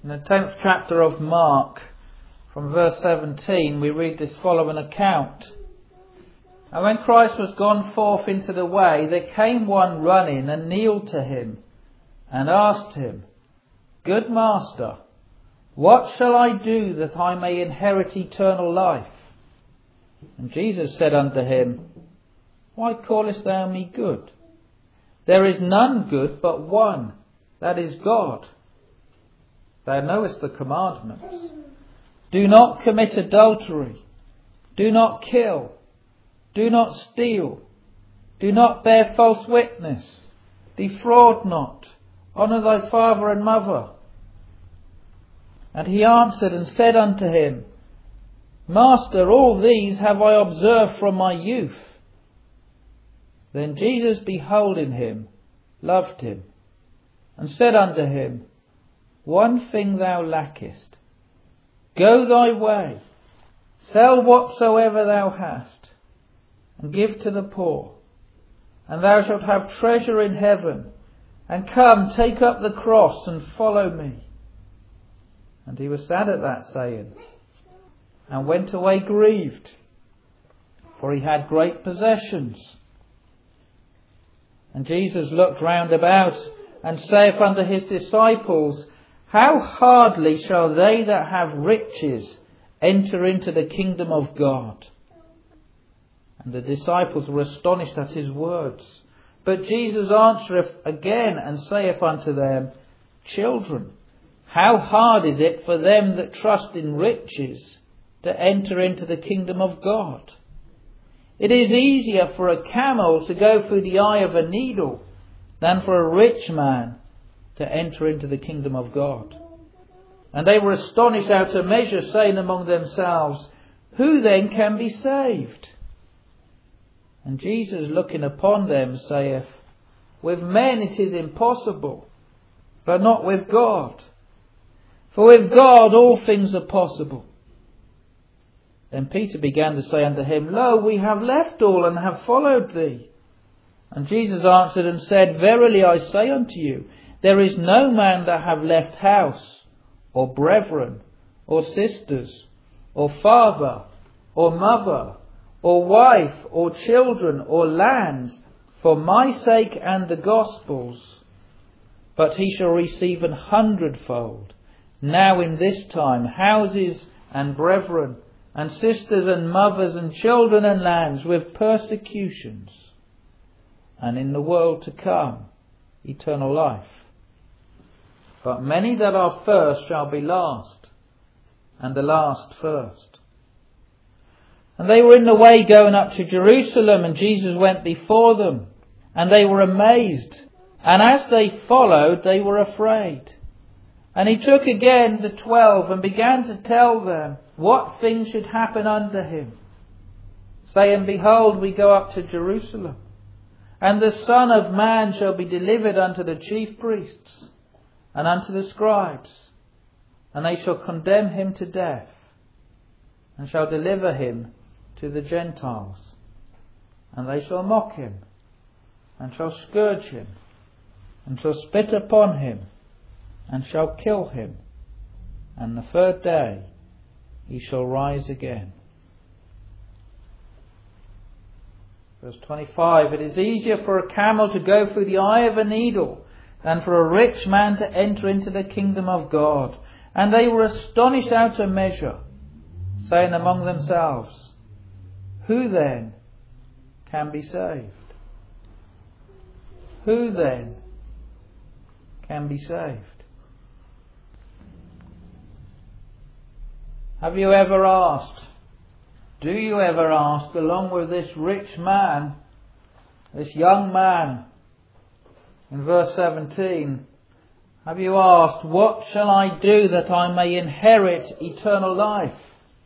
In the 10th chapter of Mark, from verse 17, we read this following account. And when Christ was gone forth into the way, there came one running and kneeled to him and asked him, Good Master, what shall I do that I may inherit eternal life? And Jesus said unto him, Why callest thou me good? There is none good but one, that is God. Thou knowest the commandments. Do not commit adultery. Do not kill. Do not steal. Do not bear false witness. Defraud not. Honour thy father and mother. And he answered and said unto him, Master, all these have I observed from my youth. Then Jesus, beholding him, loved him, and said unto him, One thing thou lackest. Go thy way, sell whatsoever thou hast, and give to the poor, and thou shalt have treasure in heaven. And come, take up the cross and follow me. And he was sad at that saying, and went away grieved, for he had great possessions. And Jesus looked round about, and saith unto his disciples, How hardly shall they that have riches enter into the kingdom of God? And the disciples were astonished at his words. But Jesus answereth again, and saith unto them, Children, how hard is it for them that trust in riches to enter into the kingdom of God? It is easier for a camel to go through the eye of a needle than for a rich man to enter into the kingdom of God. And they were astonished out of measure, saying among themselves, Who then can be saved? And Jesus, looking upon them, saith, With men it is impossible, but not with God. For with God all things are possible. Then Peter began to say unto him, Lo, we have left all and have followed thee. And Jesus answered and said, Verily I say unto you, there is no man that have left house, or brethren, or sisters, or father, or mother, or wife, or children, or lands, for my sake and the gospel's, but he shall receive 100-fold, now in this time, houses and brethren, and sisters and mothers and children and lands, with persecutions, and in the world to come, eternal life. But many that are first shall be last, and the last first. And they were in the way going up to Jerusalem, and Jesus went before them, and they were amazed. And as they followed, they were afraid. And he took again the 12, and began to tell them what things should happen unto him, saying, Behold, we go up to Jerusalem, and the Son of Man shall be delivered unto the chief priests, and unto the scribes, and they shall condemn him to death, and shall deliver him to the Gentiles. And they shall mock him, and shall scourge him, and shall spit upon him, and shall kill him. And the third day he shall rise again. Verse 25, It is easier for a camel to go through the eye of a needle than for a rich man to enter into the kingdom of God. And they were astonished out of measure, saying among themselves, Who then can be saved? Who then can be saved? Have you ever asked, do you ever ask, along with this rich man, this young man, in verse 17, have you asked, What shall I do that I may inherit eternal life?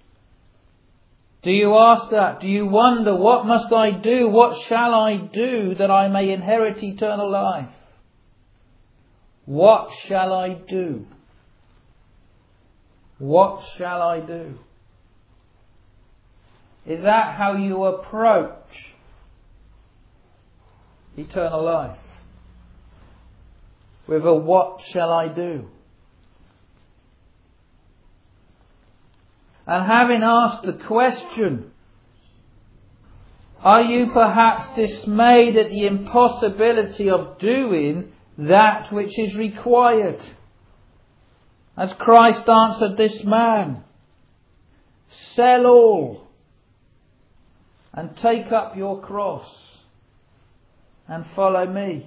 Do you ask that? Do you wonder, what must I do? What shall I do that I may inherit eternal life? What shall I do? What shall I do? Is that how you approach eternal life? With a what shall I do? And having asked the question, are you perhaps dismayed at the impossibility of doing that which is required? As Christ answered this man, sell all and take up your cross and follow me.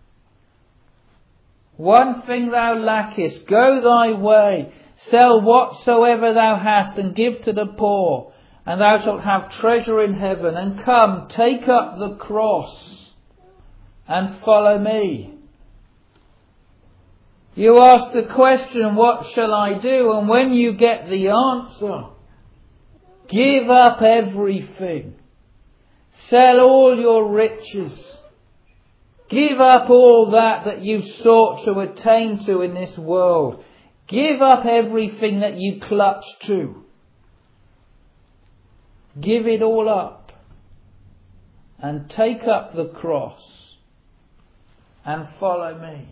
One thing thou lackest, go thy way, sell whatsoever thou hast and give to the poor, and thou shalt have treasure in heaven. And come, take up the cross and follow me. You ask the question, what shall I do? And when you get the answer, give up everything. Sell all your riches. Give up all that you've sought to attain to in this world. Give up everything that you clutch to. Give it all up. And take up the cross and follow me.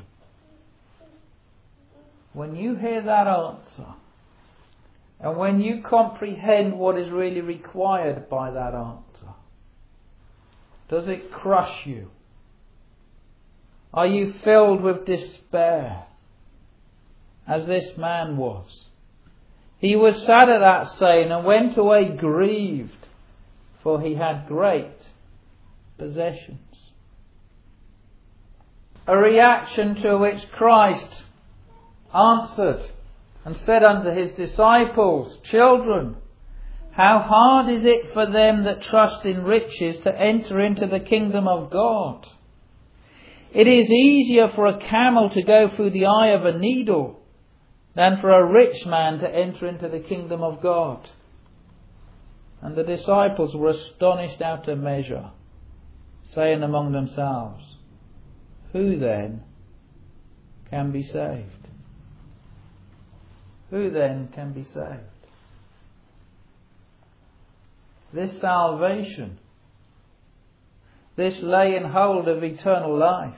When you hear that answer, and when you comprehend what is really required by that answer, does it crush you? Are you filled with despair, as this man was? He was sad at that saying and went away grieved, for he had great possessions. A reaction to which Christ answered and said unto his disciples, children, how hard is it for them that trust in riches to enter into the kingdom of God? It is easier for a camel to go through the eye of a needle than for a rich man to enter into the kingdom of God. And the disciples were astonished out of measure, saying among themselves, who then can be saved? Who then can be saved? This salvation, this laying hold of eternal life,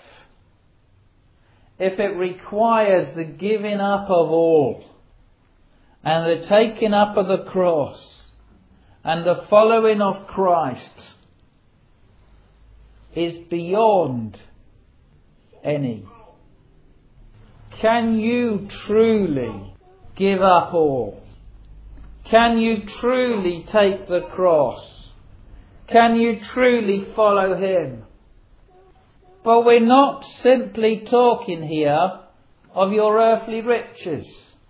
if it requires the giving up of all, and the taking up of the cross, and the following of Christ, is beyond any. Can you truly give up all? Can you truly take the cross? Can you truly follow him? But we're not simply talking here of your earthly riches.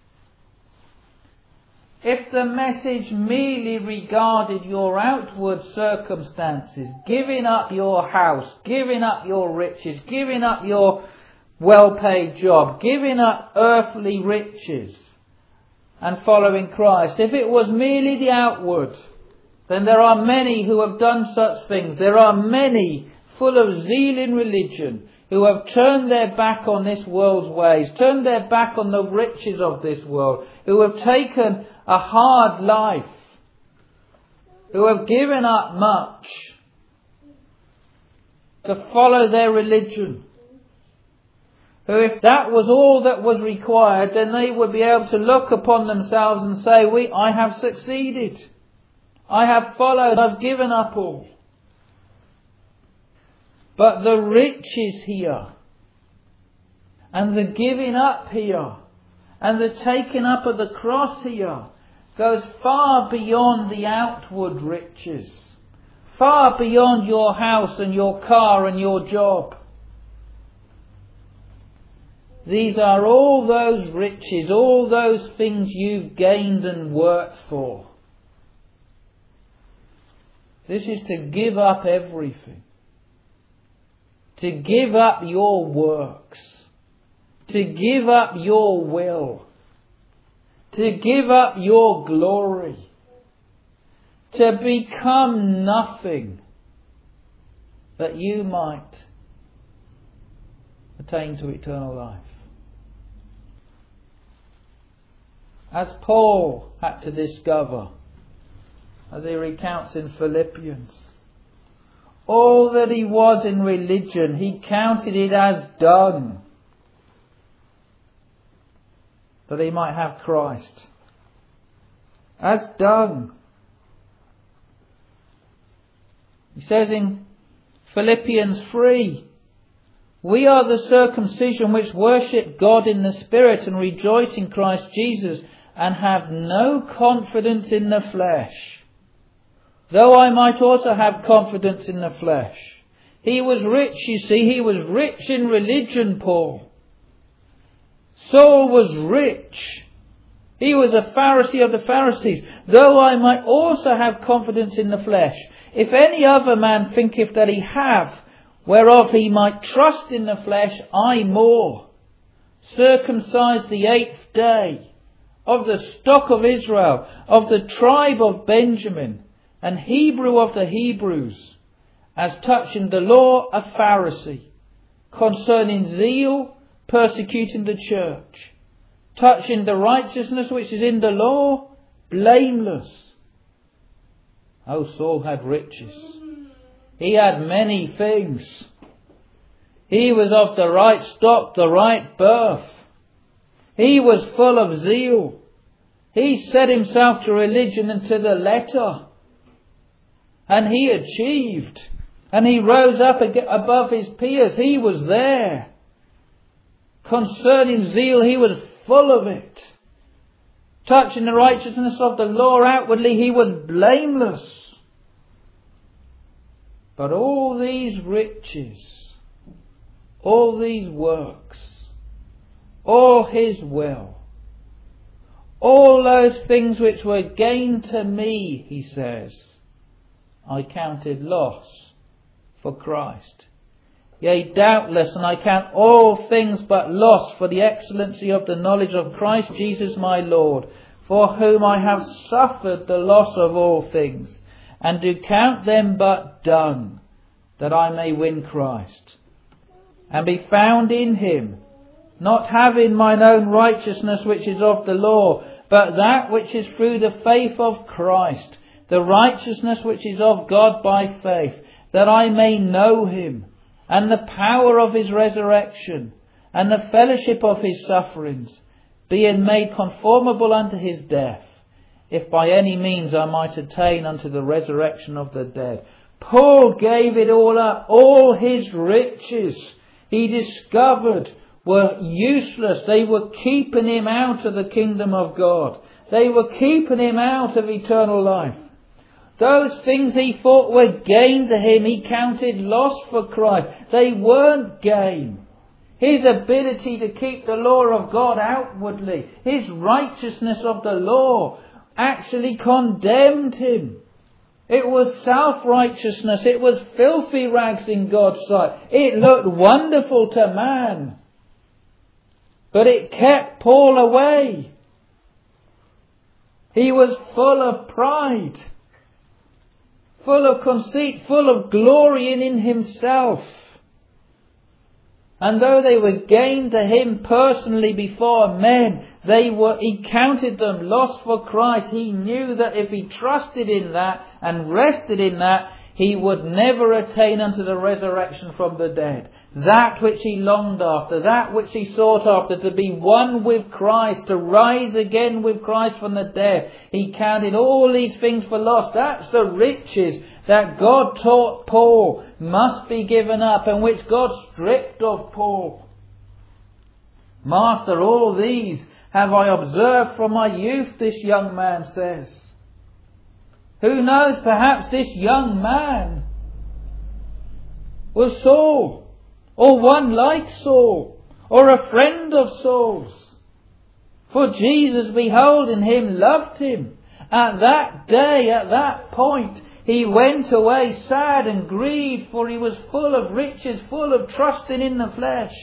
If the message merely regarded your outward circumstances, giving up your house, giving up your riches, giving up your well-paid job, giving up earthly riches and following Christ, if it was merely the outward, then there are many who have done such things. There are many full of zeal in religion who have turned their back on this world's ways, turned their back on the riches of this world, who have taken a hard life, who have given up much to follow their religion, who, if that was all that was required, then they would be able to look upon themselves and say, I have succeeded. I have followed. I've given up all. But the riches here, and the giving up here, and the taking up of the cross here, goes far beyond the outward riches, far beyond your house and your car and your job. These are all those riches, all those things you've gained and worked for. This is to give up everything. To give up your works. To give up your will. To give up your glory. To become nothing that you might attain to eternal life. As Paul had to discover, as he recounts in Philippians, all that he was in religion, he counted it as dung, that he might have Christ. as dung. He says in Philippians 3, we are the circumcision which worship God in the Spirit and rejoice in Christ Jesus and have no confidence in the flesh. Though I might also have confidence in the flesh. He was rich, you see. He was rich in religion, Paul. Saul was rich. He was a Pharisee of the Pharisees. Though I might also have confidence in the flesh. If any other man thinketh that he have, whereof he might trust in the flesh, I more. Circumcised the 8th day, of the stock of Israel, of the tribe of Benjamin, and Hebrew of the Hebrews, as touching the law a Pharisee, concerning zeal, persecuting the church, touching the righteousness which is in the law, blameless. Oh, Saul had riches. He had many things. He was of the right stock, the right birth. He was full of zeal. He set himself to religion and to the letter. And he achieved. And he rose up above his peers. He was there. Concerning zeal, he was full of it. Touching the righteousness of the law outwardly, he was blameless. But all these riches, all these works, all his will, all those things which were gain to me, he says, I counted loss for Christ. Yea, doubtless, and I count all things but loss for the excellency of the knowledge of Christ Jesus my Lord, for whom I have suffered the loss of all things, and do count them but dung, that I may win Christ, and be found in him, not having mine own righteousness which is of the law, but that which is through the faith of Christ, the righteousness which is of God by faith, that I may know him, and the power of his resurrection, and the fellowship of his sufferings, being made conformable unto his death, if by any means I might attain unto the resurrection of the dead. Paul gave it all up. All his riches he discovered were useless. They were keeping him out of the kingdom of God. They were keeping him out of eternal life. Those things he thought were gain to him, he counted loss for Christ. They weren't gain. His ability to keep the law of God outwardly, his righteousness of the law, actually condemned him. It was self-righteousness. It was filthy rags in God's sight. It looked wonderful to man. But it kept Paul away. He was full of pride, full of conceit, full of glorying in himself. And though they were gain to him personally before men, he counted them loss for Christ. He knew that if he trusted in that and rested in that, he would never attain unto the resurrection from the dead. That which he longed after, that which he sought after, to be one with Christ, to rise again with Christ from the dead. He counted all these things for loss. That's the riches that God taught Paul must be given up, and which God stripped of Paul. Master, all these have I observed from my youth, this young man says. Who knows, perhaps this young man was Saul, or one like Saul, or a friend of Saul's. For Jesus, beholding him, loved him. At that day, at that point, he went away sad and grieved, for he was full of riches, full of trusting in the flesh.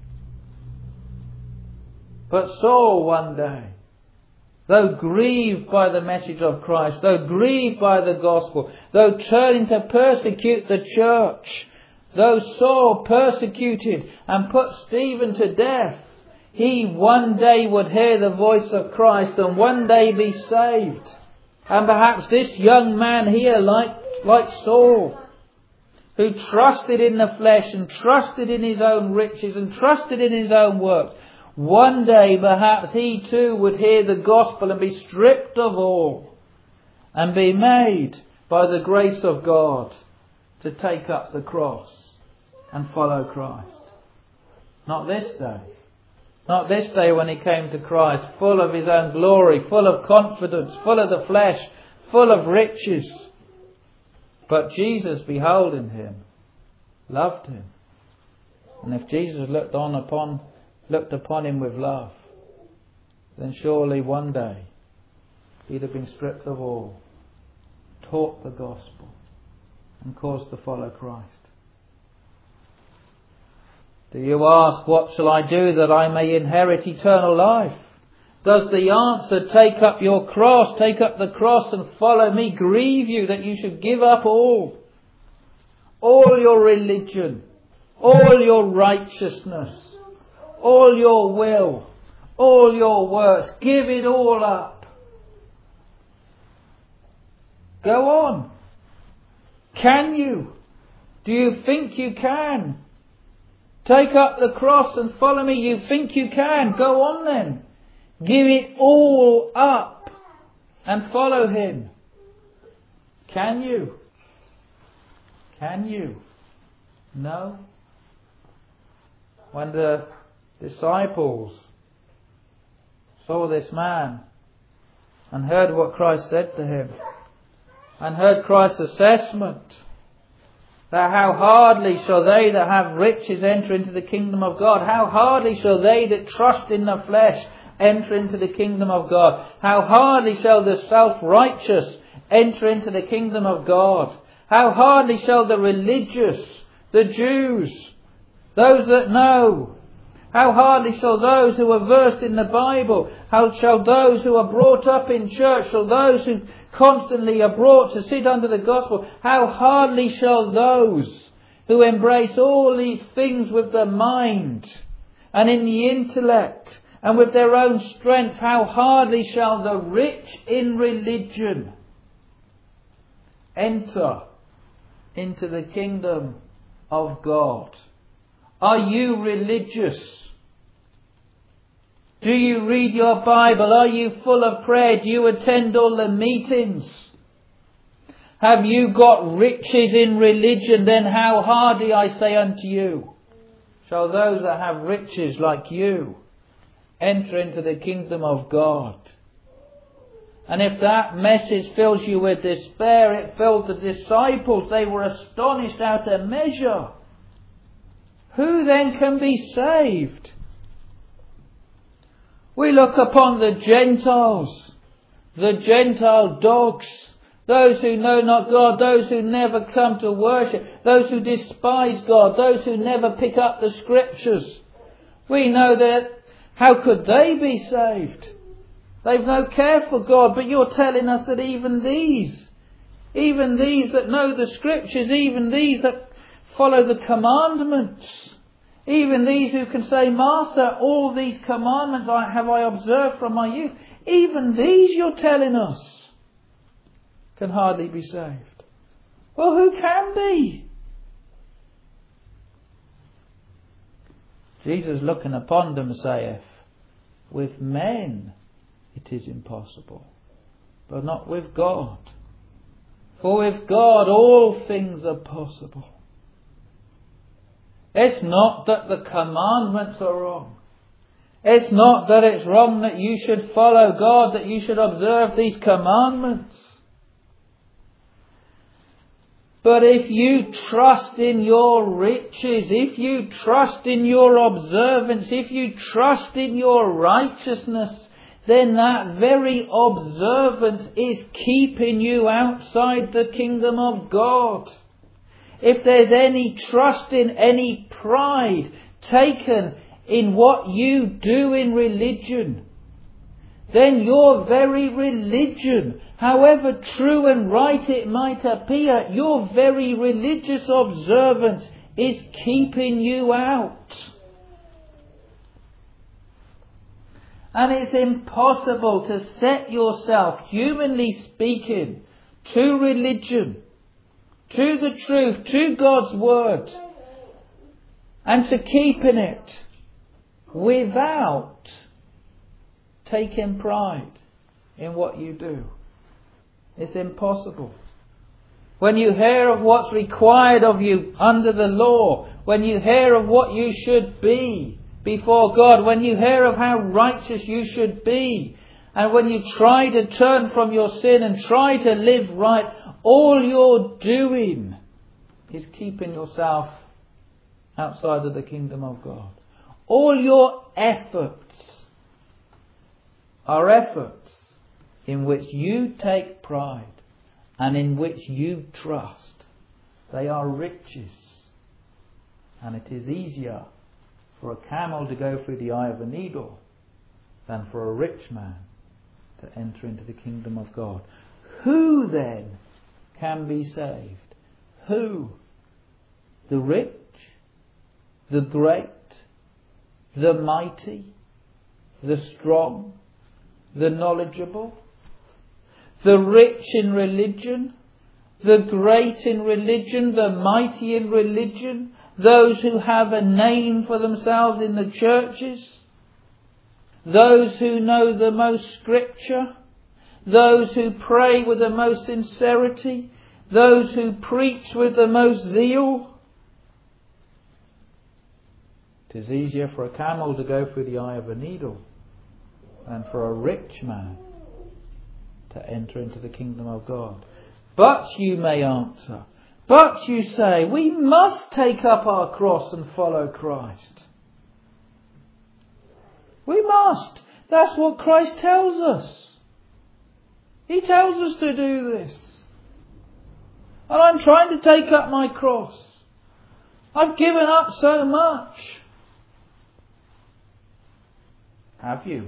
But Saul one day, though grieved by the message of Christ, though grieved by the gospel, though turning to persecute the church, though Saul persecuted and put Stephen to death, he one day would hear the voice of Christ and one day be saved. And perhaps this young man here, like Saul, who trusted in the flesh and trusted in his own riches and trusted in his own works, one day perhaps he too would hear the gospel and be stripped of all and be made by the grace of God to take up the cross and follow Christ. Not this day. Not this day when he came to Christ, full of his own glory, full of confidence, full of the flesh, full of riches. But Jesus, beholding him, loved him. And if Jesus looked upon him with love, then surely one day he'd have been stripped of all, taught the gospel, and caused to follow Christ. Do you ask, what shall I do that I may inherit eternal life? Does the answer, take up your cross, take up the cross and follow me, grieve you that you should give up all your religion, all your righteousness, all your will, all your works, give it all up? Go on. Can you? Do you think you can? Take up the cross and follow me. You think you can? Go on then. Give it all up and follow him. Can you? Can you? No. When the disciples saw this man and heard what Christ said to him and heard Christ's assessment that how hardly shall they that have riches enter into the kingdom of God, how hardly shall they that trust in the flesh enter into the kingdom of God, how hardly shall the self-righteous enter into the kingdom of God, how hardly shall the religious, the Jews, those that know, how hardly shall those who are versed in the Bible, how shall those who are brought up in church, shall those who constantly are brought to sit under the gospel, how hardly shall those who embrace all these things with the mind and in the intellect and with their own strength, how hardly shall the rich in religion enter into the kingdom of God? Are you religious? Do you read your Bible? Are you full of prayer? Do you attend all the meetings? Have you got riches in religion? Then how hardly, I say unto you, shall those that have riches like you enter into the kingdom of God? And if that message fills you with despair, it filled the disciples. They were astonished out of measure. Who then can be saved? We look upon the Gentiles, the Gentile dogs, those who know not God, those who never come to worship, those who despise God, those who never pick up the scriptures. We know that, how could they be saved? They've no care for God, but you're telling us that even these that know the scriptures, even these that follow the commandments, even these who can say, Master, all these commandments have I observed from my youth, even these you're telling us can hardly be saved. Well, who can be? Jesus looking upon them saith, with men it is impossible, but not with God. For with God all things are possible. It's not that the commandments are wrong. It's not that it's wrong that you should follow God, that you should observe these commandments. But if you trust in your riches, if you trust in your observance, if you trust in your righteousness, then that very observance is keeping you outside the kingdom of God. If there's any trust in, any pride taken in what you do in religion, then your very religion, however true and right it might appear, your very religious observance is keeping you out. And it's impossible to set yourself, humanly speaking, to religion, to the truth, to God's word, and to keep in it, without taking pride in what you do. It's impossible. When you hear of what's required of you under the law, when you hear of what you should be before God, when you hear of how righteous you should be, and when you try to turn from your sin and try to live right, all you're doing is keeping yourself outside of the kingdom of God. All your efforts are efforts in which you take pride and in which you trust. They are riches. And it is easier for a camel to go through the eye of a needle than for a rich man to enter into the kingdom of God. Who then can be saved? Who? The rich? The great? The mighty? The strong? The knowledgeable? The rich in religion? The great in religion? The mighty in religion? Those who have a name for themselves in the churches? Those who know the most scripture? Those who pray with the most sincerity? Those who preach with the most zeal? It is easier for a camel to go through the eye of a needle than for a rich man to enter into the kingdom of God. But you may answer, but you say, we must take up our cross and follow Christ. We must. That's what Christ tells us. He tells us to do this. And I'm trying to take up my cross. I've given up so much. Have you?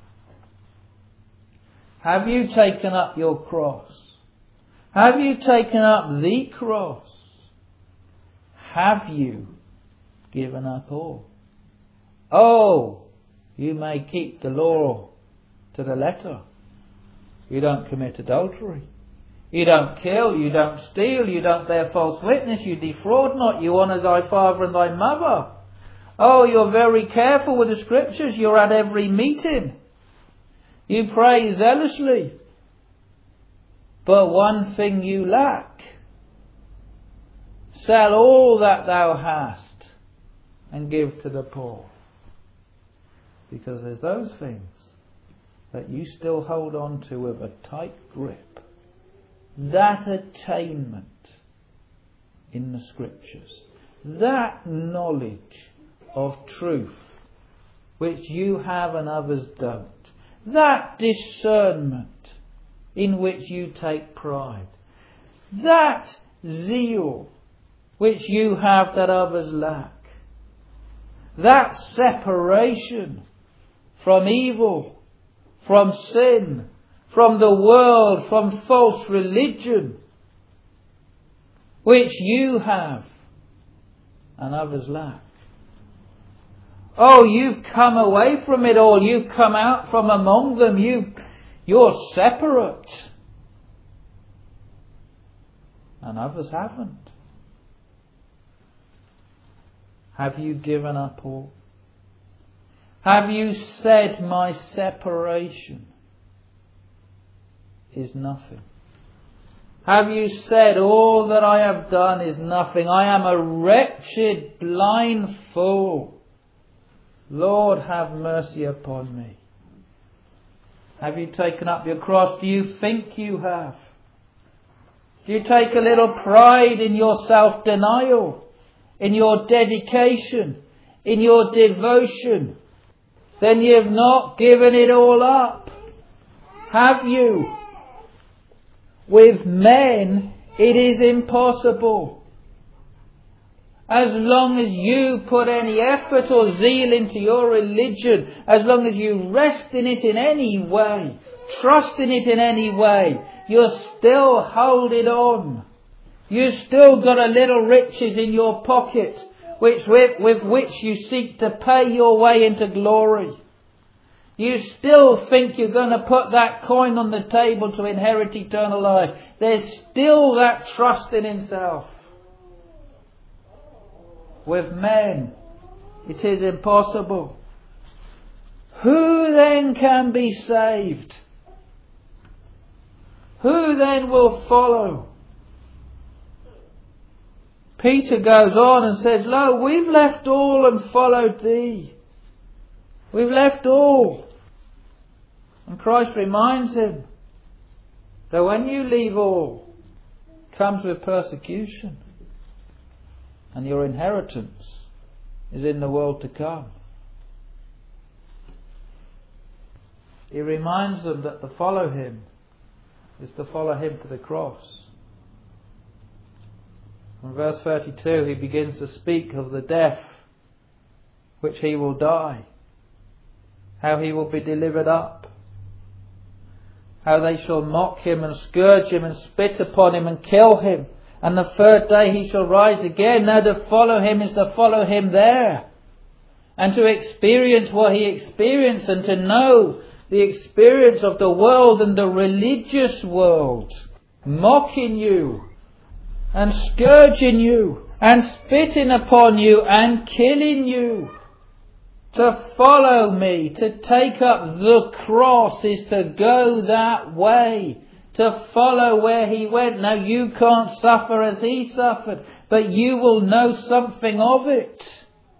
Have you taken up your cross? Have you taken up the cross? Have you given up all? Oh, you may keep the law to the letter. You don't commit adultery. You don't kill. You don't steal. You don't bear false witness. You defraud not. You honour thy father and thy mother. Oh, you're very careful with the scriptures. You're at every meeting. You pray zealously. But one thing you lack. Sell all that thou hast and give to the poor. Because there's those things that you still hold on to with a tight grip. That attainment in the scriptures. That knowledge of truth which you have and others don't. That discernment in which you take pride. That zeal which you have that others lack. That separation from evil, from sin, from the world, from false religion, which you have and others lack. Oh, you've come away from it all. You've come out from among them. You're separate. And others haven't. Have you given up all? Have you said my separation is nothing? Have you said all that I have done is nothing? I am a wretched, blind fool. Lord, have mercy upon me. Have you taken up your cross? Do you think you have? Do you take a little pride in your self-denial, in your dedication, in your devotion? Then you've not given it all up. Have you? With men, it is impossible. As long as you put any effort or zeal into your religion, as long as you rest in it in any way, trust in it in any way, you're still holding on. You've still got a little riches in your pocket, with which you seek to pay your way into glory. You still think you're going to put that coin on the table to inherit eternal life. There's still that trust in himself. With men, it is impossible. who then can be saved? Who then will follow? Peter goes on and says, Lo, we've left all and followed thee. We've left all. And Christ reminds him that when you leave all, it comes with persecution. And your inheritance is in the world to come. He reminds them that to follow him is to follow him to the cross. In verse 32 he begins to speak of the death which he will die, how he will be delivered up, how they shall mock him and scourge him and spit upon him and kill him, and the third day he shall rise again. Now to follow him is to follow him there, and to experience what he experienced, and to know the experience of the world and the religious world, mocking you and scourging you and spitting upon you and killing you. To follow me, to take up the cross, is to go that way, to follow where he went. Now you can't suffer as he suffered, but you will know something of it.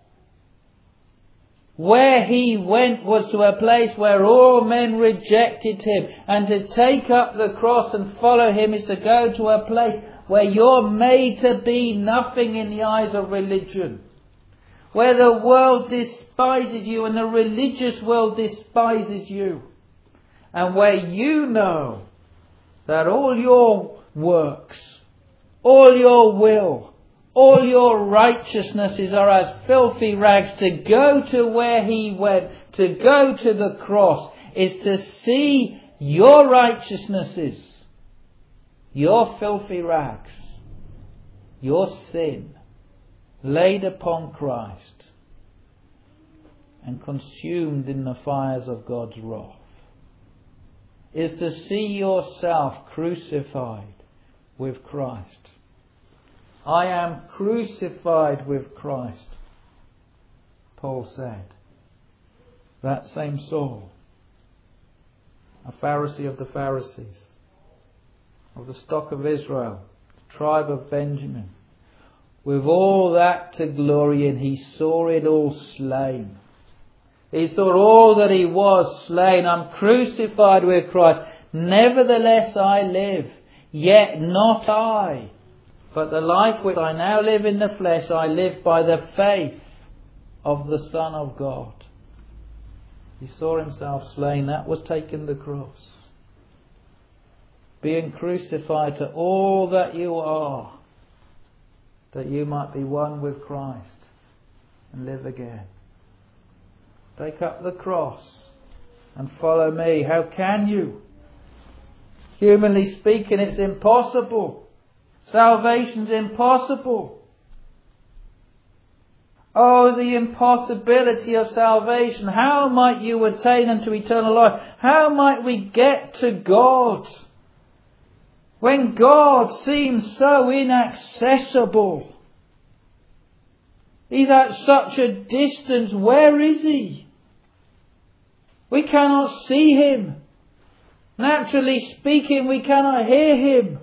Where he went was to a place where all men rejected him, and to take up the cross and follow him is to go to a place where you're made to be nothing in the eyes of religion, where the world despises you and the religious world despises you, and where you know that all your works, all your will, all your righteousnesses are as filthy rags. To go to where he went, to go to the cross, is to see your righteousnesses, your filthy rags, your sin laid upon Christ and consumed in the fires of God's wrath. Is to see yourself crucified with Christ. I am crucified with Christ, Paul said. That same Saul, a Pharisee of the Pharisees, of the stock of Israel, the tribe of Benjamin, with all that to glory in, he saw it all slain. He saw all that he was slain. I'm crucified with Christ. Nevertheless I live, yet not I, but the life which I now live in the flesh, I live by the faith of the Son of God. He saw himself slain. That was taking the cross. Being crucified to all that you are, that you might be one with Christ and live again. Take up the cross and follow me. How can you? Humanly speaking, it's impossible. Salvation's impossible. Oh, the impossibility of salvation. How might you attain unto eternal life? How might we get to God when God seems so inaccessible? He's at such a distance. Where is he? We cannot see him. Naturally speaking, we cannot hear him.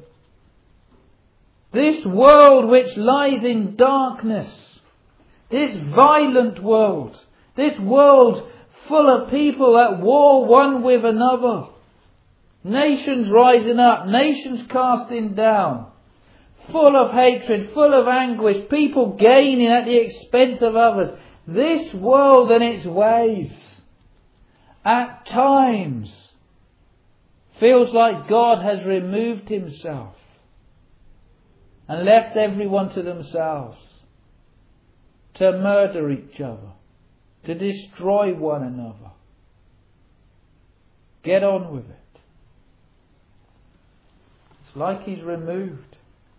This world which lies in darkness, this violent world, this world full of people at war one with another, nations rising up, nations casting down, full of hatred, full of anguish, people gaining at the expense of others. This world and its ways, at times, feels like God has removed himself and left everyone to themselves, to murder each other, to destroy one another. Get on with it. It's like he's removed.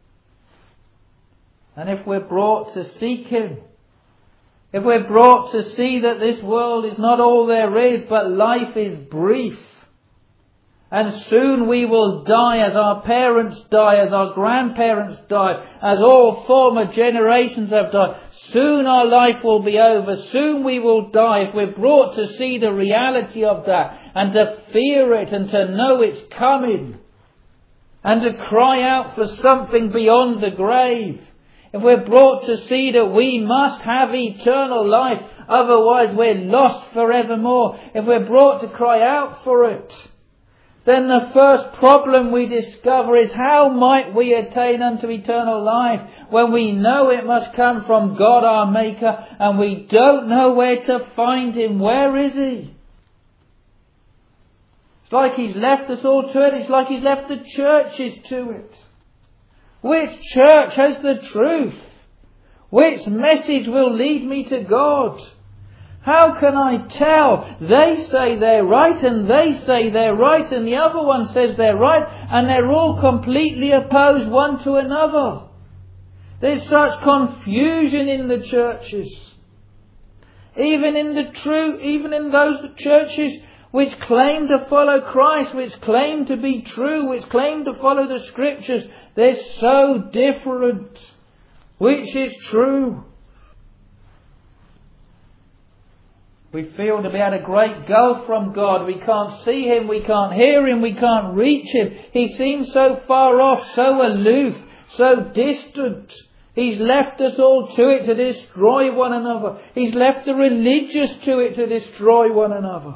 And if we're brought to seek him, if we're brought to see that this world is not all there is, but life is brief, And soon we will die as our parents die, as our grandparents died, as all former generations have died. Soon our life will be over. Soon we will die. If we're brought to see the reality of that and to fear it and to know it's coming and to cry out for something beyond the grave. If we're brought to see that we must have eternal life, otherwise we're lost forevermore. If we're brought to cry out for it, then the first problem we discover is how might we attain unto eternal life when we know it must come from God our Maker and we don't know where to find Him. Where is He? It's like He's left us all to it. It's like He's left the churches to it. Which church has the truth? Which message will lead me to God? How can I tell? They say they're right and they say they're right and the other one says they're right and they're all completely opposed one to another. There's such confusion in the churches. Even in those churches which claim to follow Christ, which claim to be true, which claim to follow the Scriptures, they're so different. Which is true? We feel to be at a great gulf from God. We can't see Him, we can't hear Him, we can't reach Him. He seems so far off, so aloof, so distant. He's left us all to it to destroy one another. He's left the religious to it to destroy one another.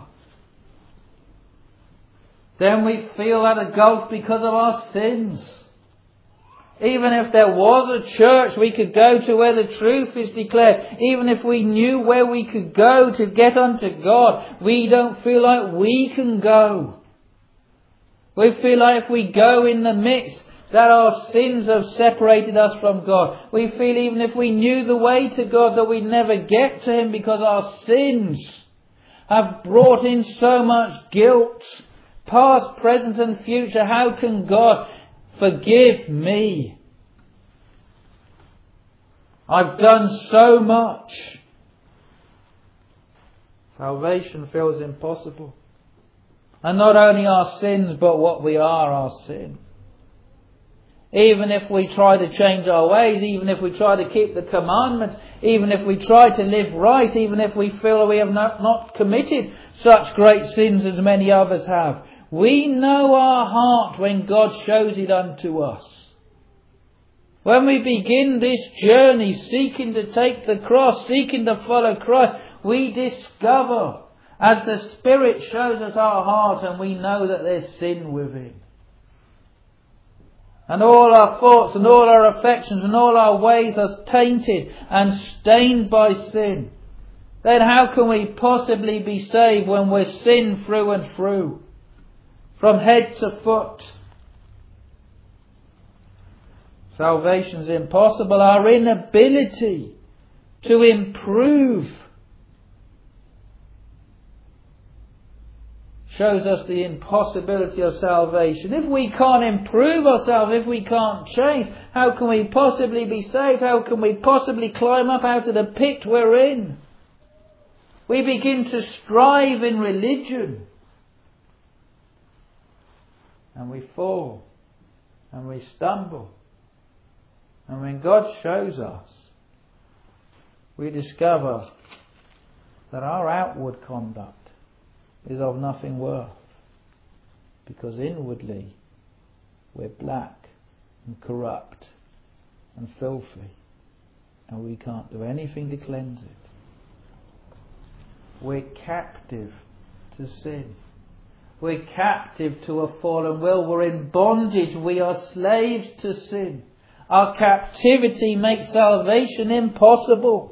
Then we feel at a gulf because of our sins. Even if there was a church we could go to where the truth is declared, even if we knew where we could go to get unto God, we don't feel like we can go. We feel like if we go in the midst, that our sins have separated us from God. We feel even if we knew the way to God that we'd never get to Him because our sins have brought in so much guilt, past, present and future. How can God forgive me? I've done so much. Salvation feels impossible. And not only our sins, but what we are, our sin. Even if we try to change our ways, even if we try to keep the commandments, even if we try to live right, even if we feel we have not committed such great sins as many others have, we know our heart when God shows it unto us. When we begin this journey seeking to take the cross, seeking to follow Christ, we discover as the Spirit shows us our heart and we know that there's sin within. And all our thoughts and all our affections and all our ways are tainted and stained by sin. Then how can we possibly be saved when we're sin through and through? From head to foot. Salvation's impossible. Our inability to improve shows us the impossibility of salvation. If we can't improve ourselves, if we can't change, how can we possibly be saved? How can we possibly climb up out of the pit we're in? We begin to strive in religion. And we fall. And we stumble. And when God shows us, we discover that our outward conduct is of nothing worth, because inwardly we're black and corrupt and filthy, and we can't do anything to cleanse it. We're captive to sin. We're captive to a fallen will. We're in bondage. We are slaves to sin. Our captivity makes salvation impossible.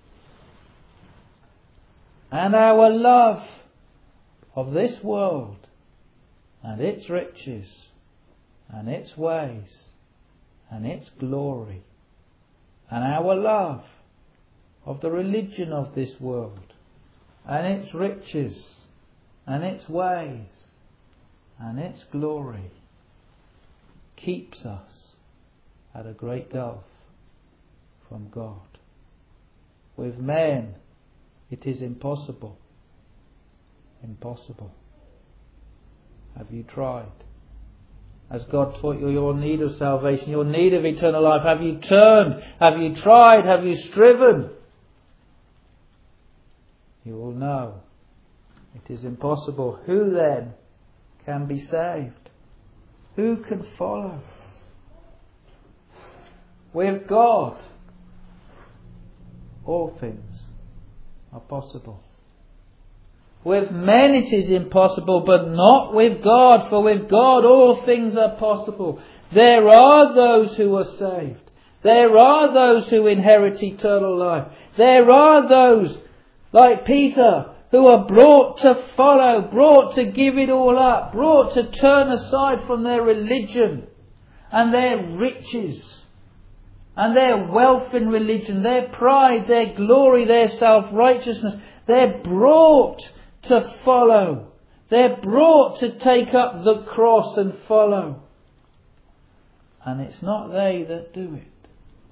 And our love of this world and its riches and its ways and its glory, and our love of the religion of this world and its riches and its ways and its glory keeps us at a great gulf from God. With men it is impossible. Impossible. Have you tried? Has God taught you your need of salvation, your need of eternal life? Have you turned? Have you tried? Have you striven? You will know it is impossible. Who then can be saved? Who can follow? With God, all things are possible. With men it is impossible, but not with God, for with God all things are possible. There are those who are saved. There are those who inherit eternal life. There are those, like Peter, who are brought to follow, brought to give it all up, brought to turn aside from their religion and their riches and their wealth in religion, their pride, their glory, their self-righteousness. They're brought to follow. They're brought to take up the cross and follow. And it's not they that do it.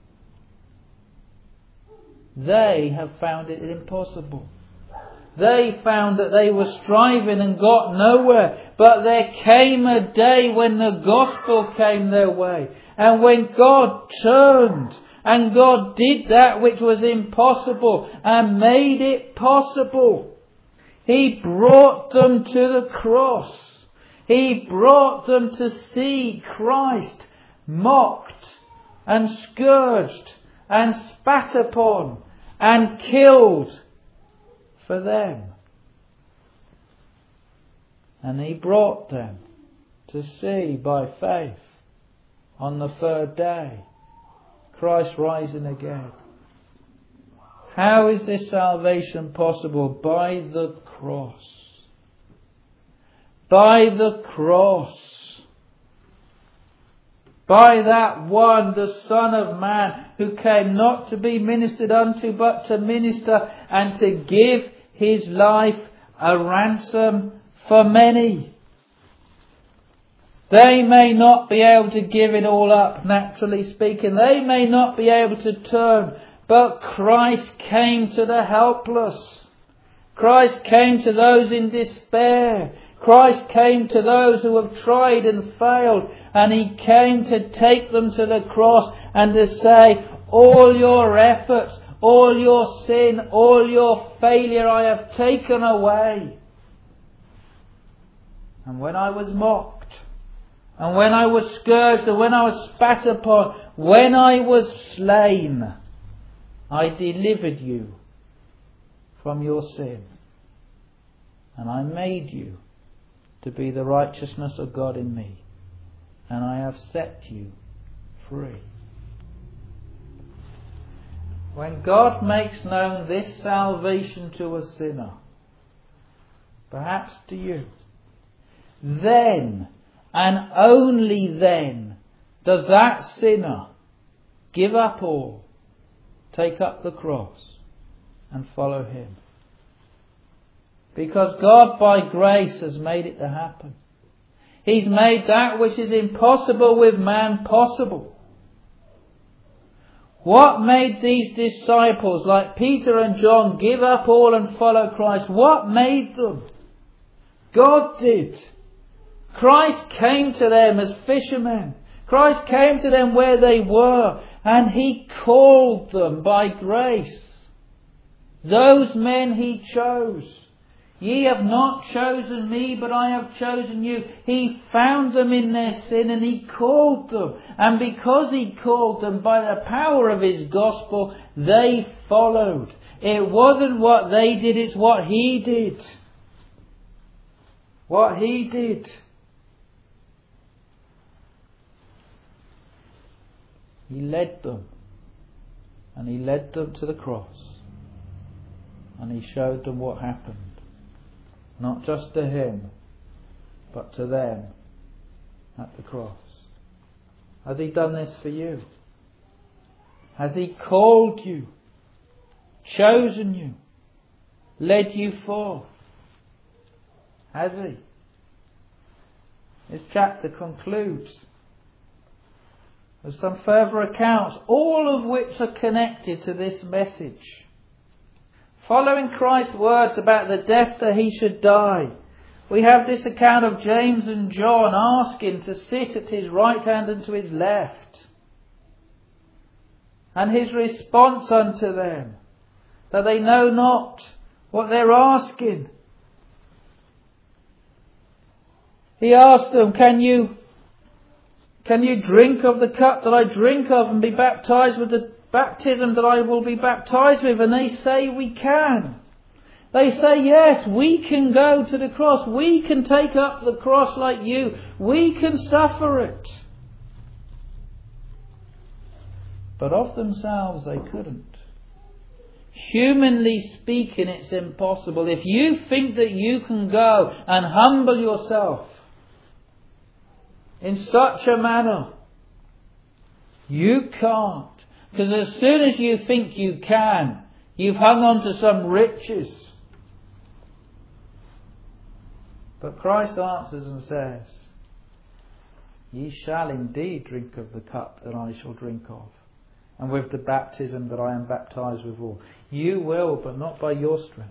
They have found it impossible. They found that they were striving and got nowhere. But there came a day when the gospel came their way. And when God turned and God did that which was impossible and made it possible. He brought them to the cross. He brought them to see Christ mocked and scourged and spat upon and killed for them. And He brought them to see by faith on the third day Christ rising again. How is this salvation possible? By the cross. By the cross. By that one, the Son of Man, who came not to be ministered unto, but to minister and to give His life a ransom for many. They may not be able to give it all up, naturally speaking. They may not be able to turn. But Christ came to the helpless. Christ came to those in despair. Christ came to those who have tried and failed. And He came to take them to the cross and to say, all your efforts, all your sin, all your failure I have taken away. And when I was mocked, and when I was scourged, and when I was spat upon, when I was slain, I delivered you from your sin. And I made you to be the righteousness of God in me. And I have set you free. When God makes known this salvation to a sinner, perhaps to you, then and only then does that sinner give up all, take up the cross and follow Him. Because God by grace has made it to happen. He's made that which is impossible with man possible. What made these disciples like Peter and John give up all and follow Christ? What made them? God did. Christ came to them as fishermen. Christ came to them where they were, and He called them by grace. Those men He chose. Ye have not chosen me, but I have chosen you. He found them in their sin and He called them. And because He called them by the power of His gospel, they followed. It wasn't what they did, it's what He did. What He did. He led them. And He led them to the cross. And He showed them what happened. Not just to Him, but to them at the cross. Has He done this for you? Has He called you, chosen you, led you forth? Has He? This chapter concludes with some further accounts, all of which are connected to this message. Following Christ's words about the death that He should die, We have this account of James and John asking to sit at his right hand and to his left. And his response unto them, that they know not what they're asking. He asked them, Can you drink of the cup that I drink of and be baptized with the baptism that I will be baptized with? And they say, we can. They say, yes, we can go to the cross. We can take up the cross like you. We can suffer it. But of themselves they couldn't. Humanly speaking, it's impossible. If you think that you can go and humble yourself in such a manner, you can't. Because as soon as you think you can, you've hung on to some riches. But Christ answers and says, ye shall indeed drink of the cup that I shall drink of, and with the baptism that I am baptized withal. You will, but not by your strength.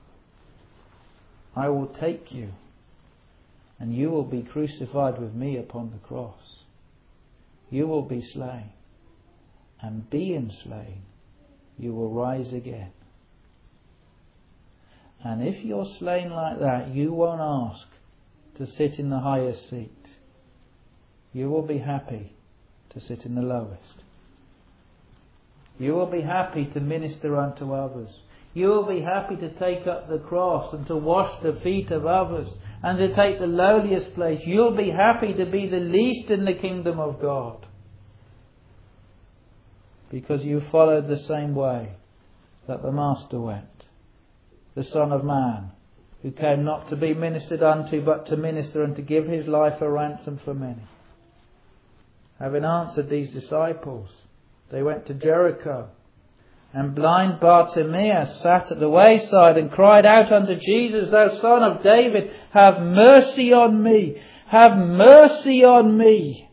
I will take you, and you will be crucified with me upon the cross. You will be slain, and being slain, you will rise again. And if you're slain like that, you won't ask to sit in the highest seat. You will be happy to sit in the lowest. You will be happy to minister unto others. You will be happy to take up the cross and to wash the feet of others and to take the lowliest place. You'll be happy to be the least in the kingdom of God, because you followed the same way that the Master went. The Son of Man, who came not to be ministered unto, but to minister and to give his life a ransom for many. Having answered these disciples, they went to Jericho. And blind Bartimaeus sat at the wayside and cried out unto Jesus, Thou Son of David, have mercy on me. Have mercy on me.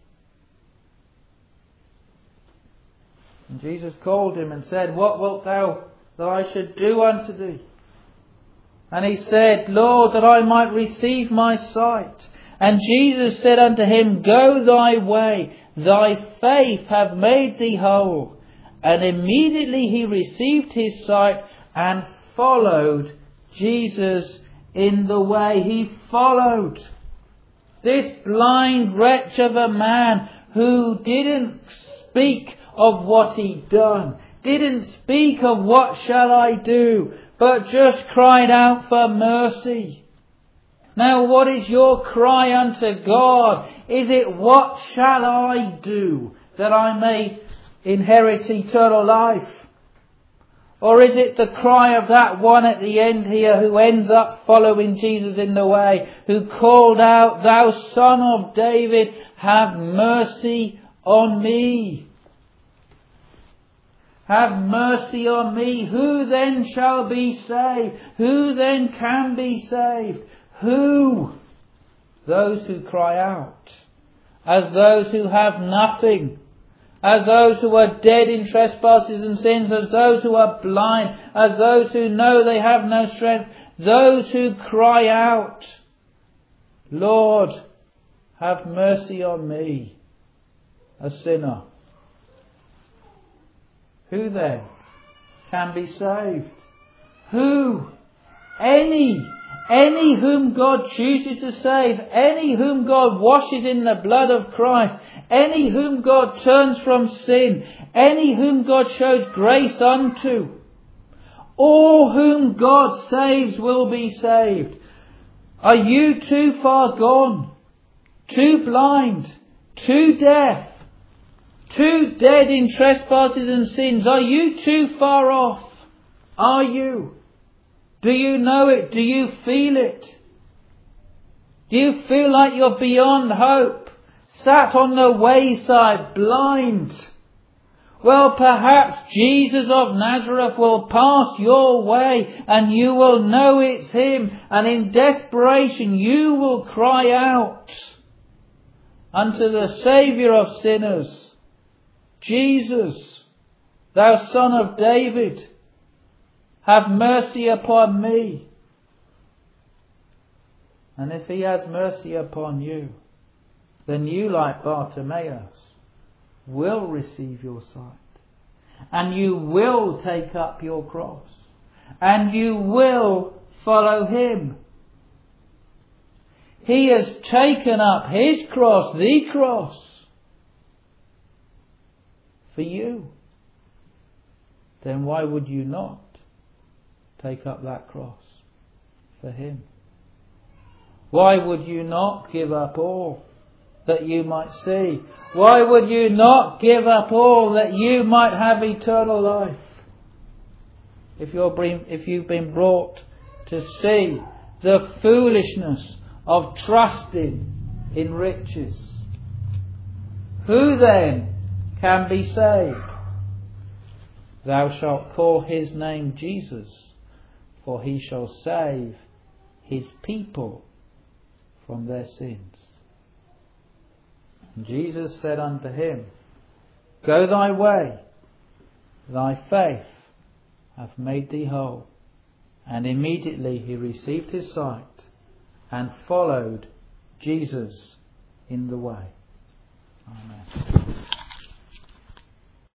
And Jesus called him and said, What wilt thou that I should do unto thee? And he said, Lord, that I might receive my sight. And Jesus said unto him, Go thy way, thy faith hath made thee whole. And immediately he received his sight and followed Jesus in the way. He followed this blind wretch of a man who didn't speak of what he'd done, didn't speak of what shall I do, but just cried out for mercy. Now, what is your cry unto God? Is it, what shall I do that I may inherit eternal life? Or is it the cry of that one at the end here who ends up following Jesus in the way, who called out, Thou Son of David, have mercy on me. Have mercy on me. Who then shall be saved? Who then can be saved? Who? Those who cry out, as those who have nothing, as those who are dead in trespasses and sins, as those who are blind, as those who know they have no strength, those who cry out, Lord, have mercy on me, a sinner. Who then can be saved? Who? Any whom God chooses to save, any whom God washes in the blood of Christ, any whom God turns from sin, any whom God shows grace unto. All whom God saves will be saved. Are you too far gone? Too blind? Too deaf? Too dead in trespasses and sins? Are you too far off? Are you? Do you know it? Do you feel it? Do you feel like you're beyond hope? Sat on the wayside, blind? Well, perhaps Jesus of Nazareth will pass your way and you will know it's Him. And in desperation you will cry out unto the Saviour of sinners, Jesus, Thou Son of David, have mercy upon me. And if he has mercy upon you, then you, like Bartimaeus, will receive your sight. And you will take up your cross. And you will follow him. He has taken up his cross, the cross, for you. Then why would you not take up that cross for him? Why would you not give up all that you might see? Why would you not give up all that you might have eternal life? If you've been brought to see the foolishness of trusting in riches, who then can be saved? Thou shalt call his name Jesus, for he shall save his people from their sins. And Jesus said unto him, Go thy way, thy faith hath made thee whole. And immediately he received his sight and followed Jesus in the way.